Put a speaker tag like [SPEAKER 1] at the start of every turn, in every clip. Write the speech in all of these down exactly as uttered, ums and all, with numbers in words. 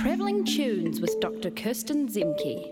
[SPEAKER 1] Travelling Tunes with Doctor Kirsten Zemke.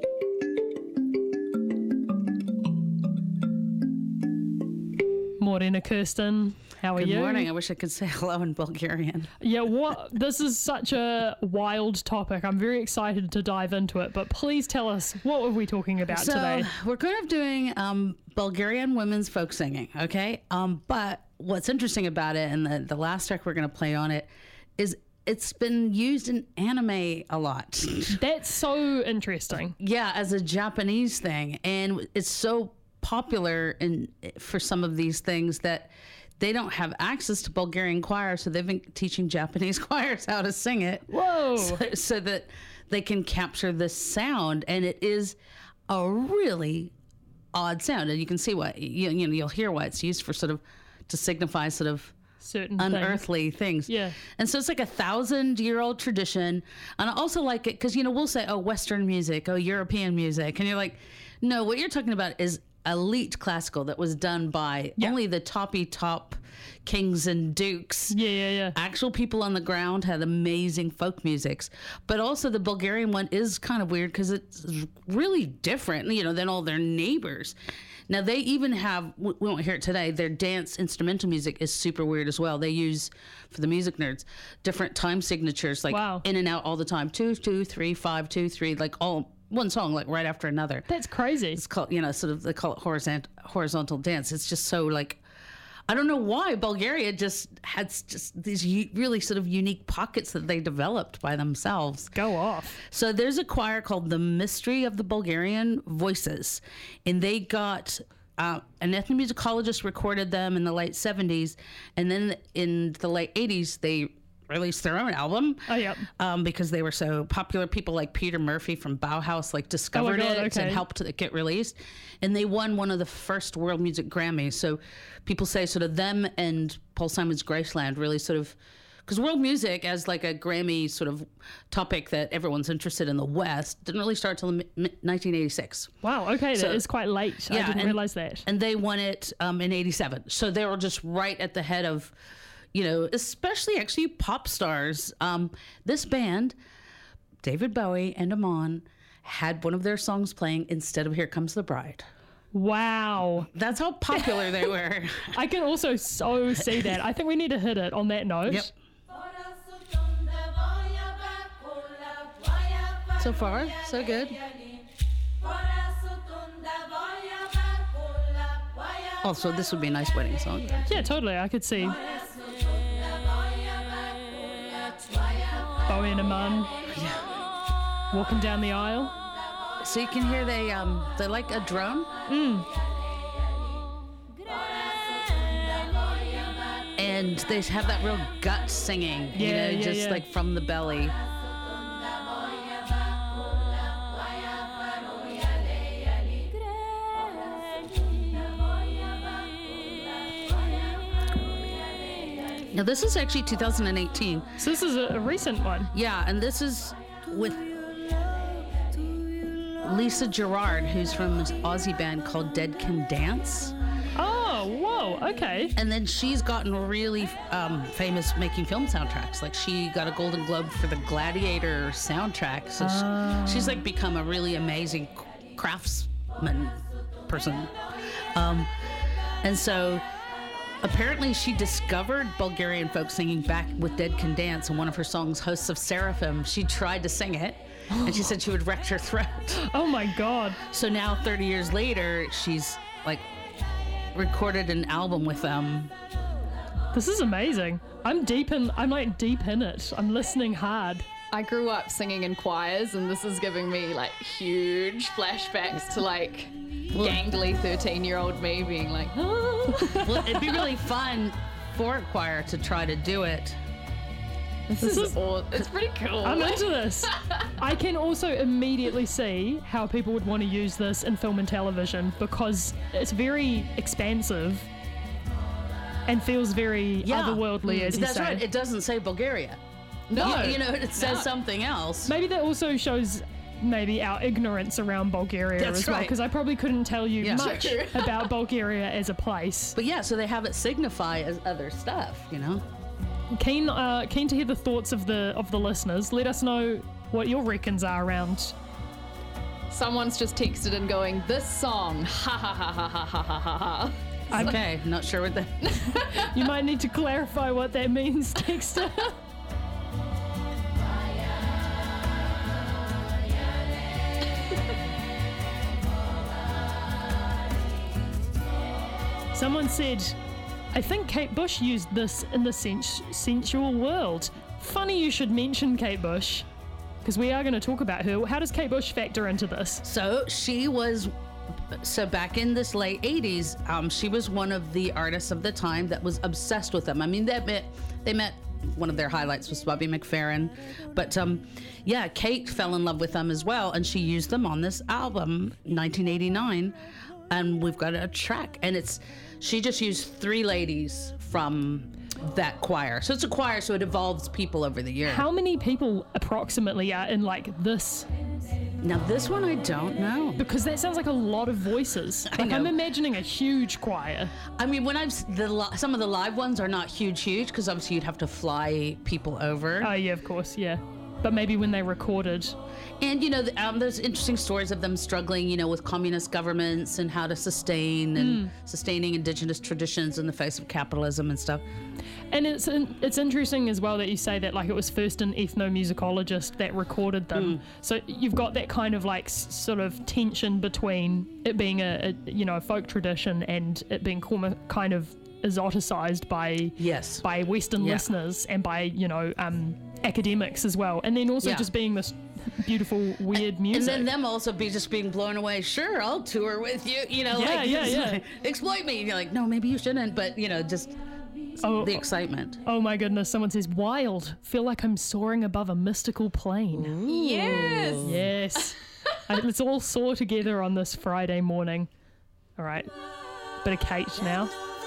[SPEAKER 2] Morena, Kirsten. How are
[SPEAKER 3] Good
[SPEAKER 2] you?
[SPEAKER 3] Good morning. I wish I could say hello in Bulgarian.
[SPEAKER 2] Yeah, what? This is such a wild topic. I'm very excited to dive into it, but please tell us, what were we talking about
[SPEAKER 3] so,
[SPEAKER 2] today?
[SPEAKER 3] We're kind of doing um, Bulgarian women's folk singing, okay? Um, but what's interesting about it, and the, the last track we're going to play on it, is it's been used in anime a lot.
[SPEAKER 2] That's so interesting.
[SPEAKER 3] Yeah, as a Japanese thing. And it's so popular in for some of these things that they don't have access to Bulgarian choir, so they've been teaching Japanese choirs how to sing it.
[SPEAKER 2] Whoa!
[SPEAKER 3] So, so that they can capture the sound, and it is a really odd sound. And you can see what you, you know. You'll hear why it's used for, sort of to signify sort of
[SPEAKER 2] certain
[SPEAKER 3] unearthly
[SPEAKER 2] things.
[SPEAKER 3] things.
[SPEAKER 2] Yeah.
[SPEAKER 3] And so it's like a thousand year old tradition. And I also like it because, you know, we'll say, oh, Western music, oh, European music. And you're like, no, what you're talking about is elite classical that was done by
[SPEAKER 2] yeah.
[SPEAKER 3] only the toppy top kings and dukes.
[SPEAKER 2] Yeah, yeah, yeah.
[SPEAKER 3] Actual people on the ground had amazing folk musics. But also the Bulgarian one is kind of weird because it's really different, you know, than all their neighbors. Now, they even have, we won't hear it today, their dance instrumental music is super weird as well. They use, for the music nerds, different time signatures, like
[SPEAKER 2] wow.
[SPEAKER 3] in and out all the time. Two, two, three, five, two, three, like all one song, like right after another.
[SPEAKER 2] That's crazy.
[SPEAKER 3] It's called, you know, sort of, they call it horizontal, horizontal dance. It's just so like, I don't know why Bulgaria just has just these u- really sort of unique pockets that they developed by themselves.
[SPEAKER 2] Go off.
[SPEAKER 3] So there's a choir called the Mystery of the Bulgarian Voices, and they got uh, an ethnomusicologist recorded them in the late seventies, and then in the late eighties they released their own album.
[SPEAKER 2] Oh, yeah.
[SPEAKER 3] Um, because they were so popular. People like Peter Murphy from Bauhaus like discovered
[SPEAKER 2] oh God,
[SPEAKER 3] it
[SPEAKER 2] okay.
[SPEAKER 3] and helped it get released. And they won one of the first World Music Grammys. So people say sort of them and Paul Simon's Graceland really sort of, because world music as like a Grammy sort of topic that everyone's interested in the West didn't really start till nineteen eighty-six.
[SPEAKER 2] Wow, okay,
[SPEAKER 3] So-
[SPEAKER 2] that is quite late. I
[SPEAKER 3] Yeah,
[SPEAKER 2] didn't
[SPEAKER 3] and-
[SPEAKER 2] realize that.
[SPEAKER 3] And they won it um, in eighty-seven. So they were just right at the head of, you know, especially actually pop stars. Um, this band, David Bowie and Amon, had one of their songs playing instead of Here Comes the Bride.
[SPEAKER 2] Wow.
[SPEAKER 3] That's how popular they were.
[SPEAKER 2] I can also so see that. I think we need to hit it on that note.
[SPEAKER 3] Yep. So far, so good. Also, this would be a nice wedding song.
[SPEAKER 2] Yeah, totally. I could see Bowie and Amon walking down the aisle.
[SPEAKER 3] So you can hear they um they like a drone.
[SPEAKER 2] Mm.
[SPEAKER 3] And they have that real gut singing, you
[SPEAKER 2] Yeah,
[SPEAKER 3] know,
[SPEAKER 2] yeah,
[SPEAKER 3] just
[SPEAKER 2] yeah.
[SPEAKER 3] like from the belly. Now this is actually two thousand eighteen.
[SPEAKER 2] So this is a, a recent one.
[SPEAKER 3] Yeah, and this is with Lisa Gerrard, who's from this Aussie band called Dead Can Dance.
[SPEAKER 2] Oh, whoa, okay.
[SPEAKER 3] And then she's gotten really um, famous making film soundtracks. Like she got a Golden Globe for the Gladiator soundtrack. So
[SPEAKER 2] Oh.
[SPEAKER 3] she, she's like become a really amazing craftsman person. Um, and so apparently she discovered Bulgarian folk singing back with Dead Can Dance, and one of her songs, Hosts of Seraphim, she tried to sing it. And she said she would wreck her throat.
[SPEAKER 2] Oh my God.
[SPEAKER 3] So now, thirty years later, she's like recorded an album with them.
[SPEAKER 2] This is amazing. I'm deep in, I'm like deep in it. I'm listening hard.
[SPEAKER 4] I grew up singing in choirs, and this is giving me like huge flashbacks to like gangly thirteen-year-old me being like, oh.
[SPEAKER 3] Well, it'd be really fun for a choir to try to do it.
[SPEAKER 4] This,
[SPEAKER 2] This
[SPEAKER 4] is,
[SPEAKER 2] is-
[SPEAKER 4] all, it's pretty cool.
[SPEAKER 2] I'm into this. I can also immediately see how people would want to use this in film and television because it's very expansive and feels very
[SPEAKER 3] Yeah.
[SPEAKER 2] otherworldly, as you
[SPEAKER 3] That's
[SPEAKER 2] say.
[SPEAKER 3] right. It doesn't say Bulgaria.
[SPEAKER 4] No.
[SPEAKER 3] You, you know, it says
[SPEAKER 4] No.
[SPEAKER 3] something else.
[SPEAKER 2] Maybe that also shows maybe our ignorance around Bulgaria
[SPEAKER 3] That's
[SPEAKER 2] as well,
[SPEAKER 3] right.
[SPEAKER 2] because I probably couldn't tell you
[SPEAKER 3] Yeah.
[SPEAKER 2] much
[SPEAKER 4] True.
[SPEAKER 2] about Bulgaria as a place.
[SPEAKER 3] But yeah, so they have it signify as other stuff, you know?
[SPEAKER 2] Keen, uh, keen to hear the thoughts of the of the listeners. Let us know what your reckons are around.
[SPEAKER 4] Someone's just texted and going, this song, ha ha ha ha ha ha ha ha ha.
[SPEAKER 3] Okay, not sure what that.
[SPEAKER 2] You might need to clarify what that means, Dexter. Someone said, I think Kate Bush used this in the sens- sensual world. Funny you should mention Kate Bush, because we are going to talk about her. How does Kate Bush factor into this?
[SPEAKER 3] So she was, so back in this late eighties, um, she was one of the artists of the time that was obsessed with them. I mean, they met, they met, one of their highlights was Bobby McFerrin. But um, yeah, Kate fell in love with them as well, and she used them on this album, nineteen eighty-nine. And we've got a track, and it's, she just used three ladies from that choir. So it's a choir, so it evolves people over the years.
[SPEAKER 2] How many people approximately are in like this?
[SPEAKER 3] Now this one I don't know.
[SPEAKER 2] Because that sounds like a lot of voices. Like
[SPEAKER 3] know.
[SPEAKER 2] I'm imagining a huge choir.
[SPEAKER 3] I mean, when I've s- the li- some of the live ones are not huge, huge because obviously you'd have to fly people over.
[SPEAKER 2] Oh yeah, of course, yeah. But maybe when they recorded.
[SPEAKER 3] And you know, the, um, there's interesting stories of them struggling, you know, with communist governments and how to sustain and sustaining indigenous traditions in the face of capitalism and stuff.
[SPEAKER 2] And it's in, it's interesting as well that you say that like it was first an ethnomusicologist that recorded them. So you've got that kind of like s- sort of tension between it being a, a you know a folk tradition and it being com- kind of exoticized by
[SPEAKER 3] Yes.
[SPEAKER 2] by Western
[SPEAKER 3] Yeah.
[SPEAKER 2] listeners and by you know um, academics as well, and then also
[SPEAKER 3] Yeah.
[SPEAKER 2] just being this beautiful weird music.
[SPEAKER 3] And then them also be just being blown away. Sure, I'll tour with you. You know,
[SPEAKER 2] Yeah,
[SPEAKER 3] like
[SPEAKER 2] yeah,
[SPEAKER 3] just,
[SPEAKER 2] yeah.
[SPEAKER 3] exploit me. And you're like, no, maybe you shouldn't. But you know, just
[SPEAKER 2] oh,
[SPEAKER 3] the excitement.
[SPEAKER 2] oh my goodness! Someone says wild. Feel like I'm soaring above a mystical plane.
[SPEAKER 4] Yes.
[SPEAKER 2] Yes. Uh, let's all soar together on this Friday morning. All right. Bit of Kate now.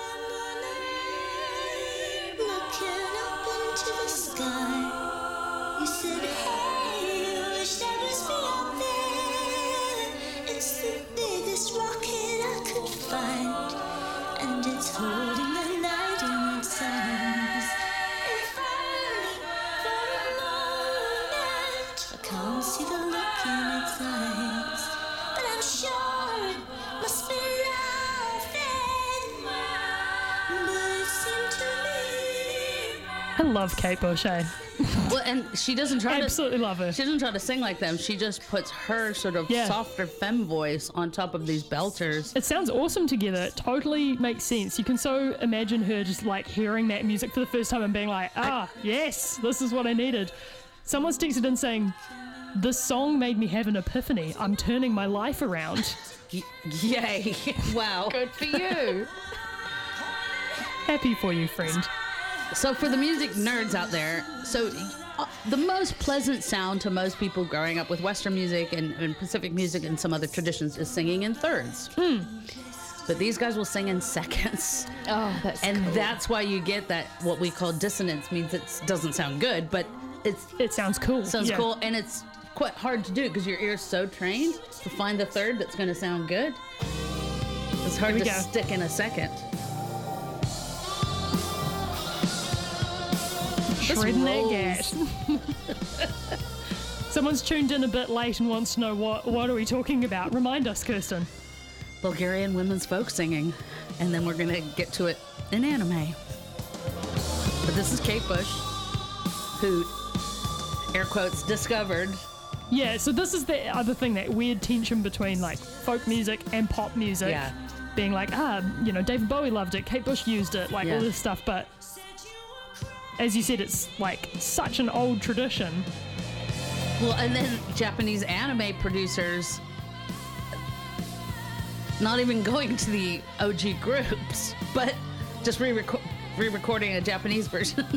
[SPEAKER 5] Looking up into the sky, you said, hey, I wish that was me up there. It's the biggest rocket I could find, and it's holding the night in its arms. If only for a moment, I can't see the look in its eyes, but I'm sure it must be laughing. But it seemed to me
[SPEAKER 2] I love Kate Bush, eh?
[SPEAKER 3] Well, and she doesn't try
[SPEAKER 2] Absolutely
[SPEAKER 3] to.
[SPEAKER 2] love her.
[SPEAKER 3] She doesn't try to sing like them. She just puts her sort of
[SPEAKER 2] Yeah.
[SPEAKER 3] softer femme voice on top of these belters.
[SPEAKER 2] It sounds awesome together. It totally makes sense. You can so imagine her just like hearing that music for the first time and being like, ah, yes, this is what I needed. Someone's texted in saying, this song made me have an epiphany. I'm turning my life around.
[SPEAKER 3] Y- Yay! Wow.
[SPEAKER 4] Good for you.
[SPEAKER 2] Happy for you, friend.
[SPEAKER 3] So for the music nerds out there, so uh, the most pleasant sound to most people growing up with Western music and, and Pacific music and some other traditions is singing in thirds. But these guys will sing in seconds.
[SPEAKER 4] Oh, that's
[SPEAKER 3] And
[SPEAKER 4] cool.
[SPEAKER 3] that's why you get that, what we call dissonance, means it doesn't sound good, but it
[SPEAKER 2] It sounds cool.
[SPEAKER 3] sounds
[SPEAKER 2] Yeah.
[SPEAKER 3] cool, and it's quite hard to do because your ear's so trained to find the third that's going to sound good. It's hard
[SPEAKER 2] Here
[SPEAKER 3] to
[SPEAKER 2] we go.
[SPEAKER 3] stick in a second. This
[SPEAKER 2] Shredding that
[SPEAKER 3] rolls.
[SPEAKER 2] gat. Someone's tuned in a bit late and wants to know what what are we talking about. Remind us, Kirsten.
[SPEAKER 3] Bulgarian women's folk singing, and then we're going to get to it in anime. But this is Kate Bush, who, air quotes, discovered.
[SPEAKER 2] Yeah, so this is the other thing, that weird tension between like folk music and pop music.
[SPEAKER 3] Yeah.
[SPEAKER 2] Being like, ah, you know, David Bowie loved it, Kate Bush used it, like
[SPEAKER 3] Yeah.
[SPEAKER 2] all this stuff. But as you said, it's like such an old tradition.
[SPEAKER 3] Well, and then Japanese anime producers not even going to the O G groups, but just re-reco- re-recording a Japanese version.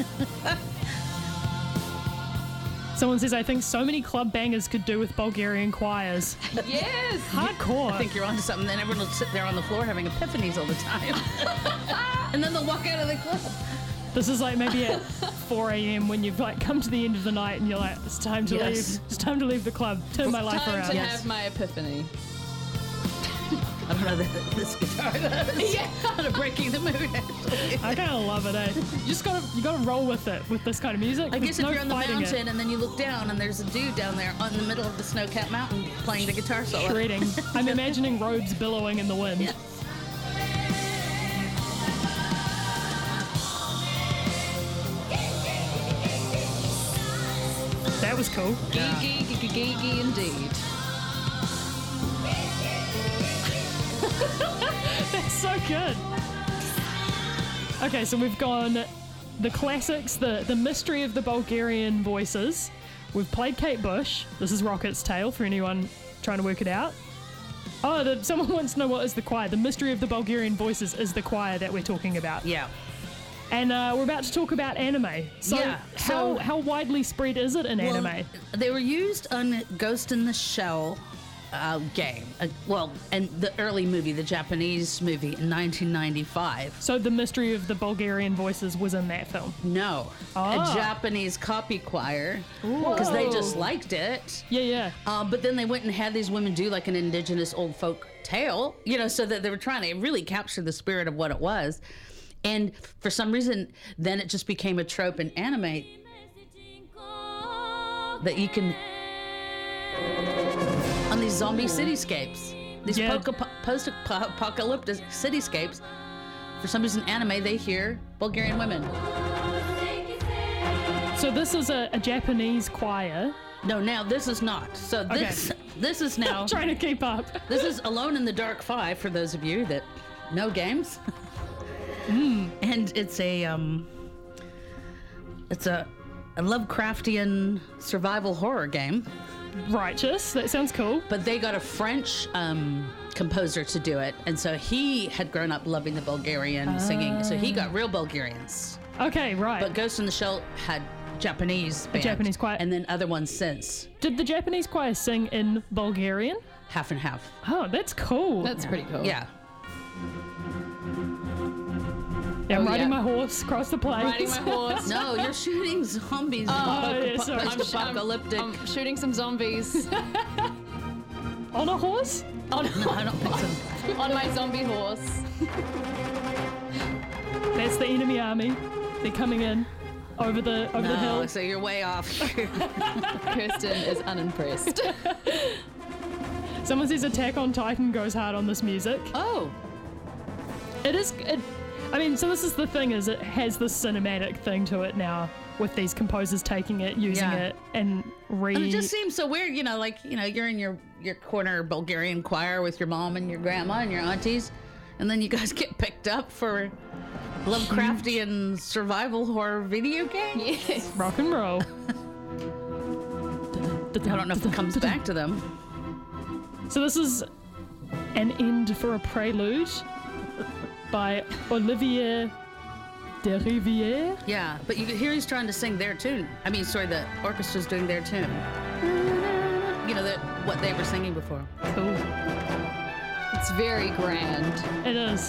[SPEAKER 2] Someone says, I think so many club bangers could do with Bulgarian choirs.
[SPEAKER 4] Yes.
[SPEAKER 2] Hardcore.
[SPEAKER 3] I think you're onto something. Then everyone will sit there on the floor having epiphanies all the time. And then they'll walk out of the club.
[SPEAKER 2] This is like maybe at four a.m. when you've like come to the end of the night and you're like, it's time to
[SPEAKER 3] Yes.
[SPEAKER 2] leave. It's time to leave the club. Turn my life
[SPEAKER 4] Time
[SPEAKER 2] around.
[SPEAKER 4] to
[SPEAKER 3] Yes.
[SPEAKER 4] have my epiphany.
[SPEAKER 3] I don't know that this guitar does.
[SPEAKER 4] Yeah.
[SPEAKER 3] Kind of breaking the mood, actually.
[SPEAKER 2] I kind of love it, eh? You just gotta, you gotta roll with it, with this kind of music.
[SPEAKER 3] I
[SPEAKER 2] There's
[SPEAKER 3] guess if
[SPEAKER 2] no
[SPEAKER 3] you're on the
[SPEAKER 2] fighting
[SPEAKER 3] mountain
[SPEAKER 2] it.
[SPEAKER 3] and then you look down and there's a dude down there on the middle of the snow-capped mountain playing the guitar solo.
[SPEAKER 2] Shredding. I'm imagining robes billowing in the wind.
[SPEAKER 3] Yeah.
[SPEAKER 2] That was cool.
[SPEAKER 4] Geeky, geeky, geeky indeed.
[SPEAKER 2] That's so good. Okay, so we've gone the classics, the, the mystery of the Bulgarian voices. We've played Kate Bush. This is Rocket's Tale for anyone trying to work it out. Oh, the, someone wants to know what is the choir. The mystery of the Bulgarian voices is the choir that we're talking about.
[SPEAKER 3] Yeah.
[SPEAKER 2] And uh, we're about to talk about anime. So,
[SPEAKER 3] Yeah,
[SPEAKER 2] how,
[SPEAKER 3] so-
[SPEAKER 2] how widely spread is it in
[SPEAKER 3] Well,
[SPEAKER 2] anime?
[SPEAKER 3] they were used on Ghost in the Shell uh, game. Uh, well, and the early movie, the Japanese movie in nineteen ninety-five.
[SPEAKER 2] So the mystery of the Bulgarian voices was in that film.
[SPEAKER 3] No,
[SPEAKER 2] Ah.
[SPEAKER 3] a Japanese copy choir because they just
[SPEAKER 2] Whoa.
[SPEAKER 3] liked it.
[SPEAKER 2] Yeah, yeah.
[SPEAKER 3] Uh, but then they went and had these women do like an indigenous old folk tale, you know, so that they were trying to really capture the spirit of what it was. And for some reason, then it just became a trope in anime that you can, on these zombie cityscapes, these
[SPEAKER 2] Yeah.
[SPEAKER 3] poca- post-apocalyptic cityscapes, for some reason, anime, they hear Bulgarian women.
[SPEAKER 2] So this is a, a Japanese choir.
[SPEAKER 3] No, now this is not. So this this is now.
[SPEAKER 2] Trying to keep up.
[SPEAKER 3] This is Alone in the Dark Five for those of you that know games. And it's a um, it's a, a Lovecraftian survival horror game.
[SPEAKER 2] Righteous. That sounds cool.
[SPEAKER 3] But they got a French um, composer to do it, and so he had grown up loving the Bulgarian singing, so he got real Bulgarians.
[SPEAKER 2] Okay, right.
[SPEAKER 3] But Ghost in the Shell had Japanese band,
[SPEAKER 2] Japanese choir.
[SPEAKER 3] and then other ones since
[SPEAKER 2] Did the Japanese choir sing in Bulgarian?
[SPEAKER 3] half and half.
[SPEAKER 2] Oh, that's cool.
[SPEAKER 4] That's pretty cool.
[SPEAKER 3] Yeah.
[SPEAKER 2] Yeah, I'm
[SPEAKER 4] Oh,
[SPEAKER 2] riding
[SPEAKER 4] yeah.
[SPEAKER 2] my horse across the plains.
[SPEAKER 4] Riding my horse.
[SPEAKER 3] No, you're shooting zombies.
[SPEAKER 2] Oh, yeah, sorry.
[SPEAKER 4] I'm, sh- I'm,
[SPEAKER 3] Post-apocalyptic.
[SPEAKER 4] I'm shooting some zombies
[SPEAKER 2] On a horse?
[SPEAKER 4] on,
[SPEAKER 3] No, I don't think so.
[SPEAKER 4] on my zombie horse.
[SPEAKER 2] That's the enemy army. They're coming in over the over the
[SPEAKER 3] No,
[SPEAKER 2] hill.
[SPEAKER 3] so you're way off.
[SPEAKER 4] Kirsten is unimpressed.
[SPEAKER 2] Someone says Attack on Titan goes hard on this music.
[SPEAKER 3] Oh,
[SPEAKER 2] It is. It, I mean, so this is the thing: is it has this cinematic thing to it now, with these composers taking it, using
[SPEAKER 3] Yeah.
[SPEAKER 2] it, and re.
[SPEAKER 3] and it just seems so weird, you know, like, you know, you're in your, your corner Bulgarian choir with your mom and your grandma and your aunties, and then you guys get picked up for Lovecraftian survival horror video game.
[SPEAKER 4] Yes.
[SPEAKER 2] rock and roll.
[SPEAKER 3] I don't know if it comes back to them.
[SPEAKER 2] So this is An End for a Prelude by Olivier Derivière.
[SPEAKER 3] Yeah, but you can hear he's trying to sing their tune. I mean, sorry, the orchestra's doing their tune. You know, that what they were singing before.
[SPEAKER 2] Cool.
[SPEAKER 4] It's very grand.
[SPEAKER 2] It is.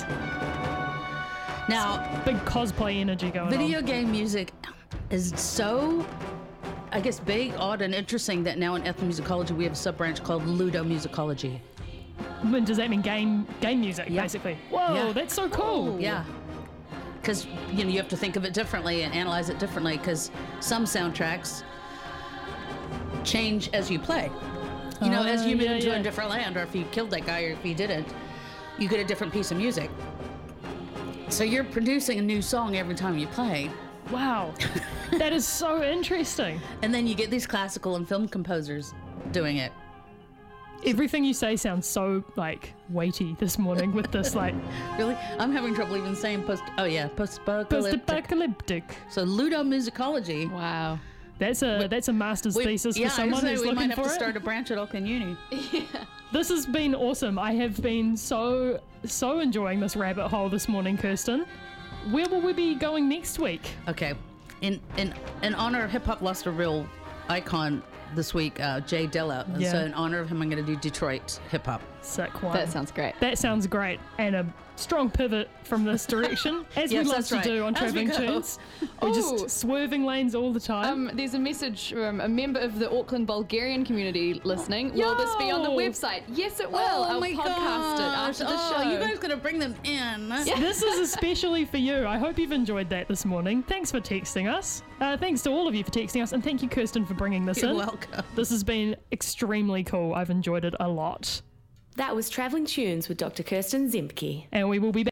[SPEAKER 3] Now,
[SPEAKER 2] Big cosplay energy going
[SPEAKER 3] video
[SPEAKER 2] on.
[SPEAKER 3] game music is so, I guess, big, odd, and interesting that now in ethnomusicology we have a sub-branch called ludomusicology.
[SPEAKER 2] When does that mean game game music,
[SPEAKER 3] Yeah.
[SPEAKER 2] basically? Whoa,
[SPEAKER 3] Yeah.
[SPEAKER 2] that's so cool.
[SPEAKER 3] Yeah. Because, you know, you have to think of it differently and analyze it differently because some soundtracks change as you play. You know, as
[SPEAKER 2] Oh,
[SPEAKER 3] you move
[SPEAKER 2] yeah,
[SPEAKER 3] into
[SPEAKER 2] yeah.
[SPEAKER 3] a different land, or if you killed that guy or if you didn't, you get a different piece of music. So you're producing a new song every time you play.
[SPEAKER 2] Wow. That is so interesting.
[SPEAKER 3] And then you get these classical and film composers doing it.
[SPEAKER 2] Everything you say sounds so, like, weighty this morning with this, like,
[SPEAKER 3] Really? I'm having trouble even saying post. Oh, yeah, post-apocalyptic.
[SPEAKER 2] post-apocalyptic.
[SPEAKER 3] So ludomusicology.
[SPEAKER 4] Wow.
[SPEAKER 2] That's a that's a master's
[SPEAKER 3] We-
[SPEAKER 2] thesis
[SPEAKER 3] yeah,
[SPEAKER 2] for someone
[SPEAKER 3] I was gonna
[SPEAKER 2] who's
[SPEAKER 3] say, we
[SPEAKER 2] looking
[SPEAKER 3] might have
[SPEAKER 2] for
[SPEAKER 3] to
[SPEAKER 2] it.
[SPEAKER 3] start a branch at Auckland Uni.
[SPEAKER 2] This has been awesome. I have been so so enjoying this rabbit hole this morning, Kirsten. Where will we be going next week?
[SPEAKER 3] Okay. In in in honor of hip hop lost a real icon this week, uh, Jay Dilla. And
[SPEAKER 2] Yeah.
[SPEAKER 3] so in honor of him, I'm going to do Detroit hip hop.
[SPEAKER 2] Sick one.
[SPEAKER 4] That sounds great.
[SPEAKER 2] That sounds great. And a strong pivot from this direction, as
[SPEAKER 3] Yes,
[SPEAKER 2] we love
[SPEAKER 3] that's
[SPEAKER 2] to
[SPEAKER 3] right.
[SPEAKER 2] do on
[SPEAKER 3] As we
[SPEAKER 2] Travelling
[SPEAKER 3] go.
[SPEAKER 2] Tunes. We're
[SPEAKER 4] Ooh.
[SPEAKER 2] just swerving lanes all the time.
[SPEAKER 4] Um, there's a message from a member of the Auckland Bulgarian community listening. Will this be on the
[SPEAKER 2] Yo!
[SPEAKER 4] website? Yes, it will.
[SPEAKER 3] Oh
[SPEAKER 4] I'll
[SPEAKER 3] my
[SPEAKER 4] podcast
[SPEAKER 3] gosh.
[SPEAKER 4] it after the
[SPEAKER 3] oh,
[SPEAKER 4] show.
[SPEAKER 3] you guys got to bring them in.
[SPEAKER 2] This is especially for you. I hope you've enjoyed that this morning. Thanks for texting us. Uh, thanks to all of you for texting us. And thank you, Kirsten, for bringing this
[SPEAKER 3] You're
[SPEAKER 2] in.
[SPEAKER 3] welcome.
[SPEAKER 2] This has been extremely cool. I've enjoyed it a lot.
[SPEAKER 1] That was Travelling Tunes with Doctor Kirsten Zemke.
[SPEAKER 2] And we will be back.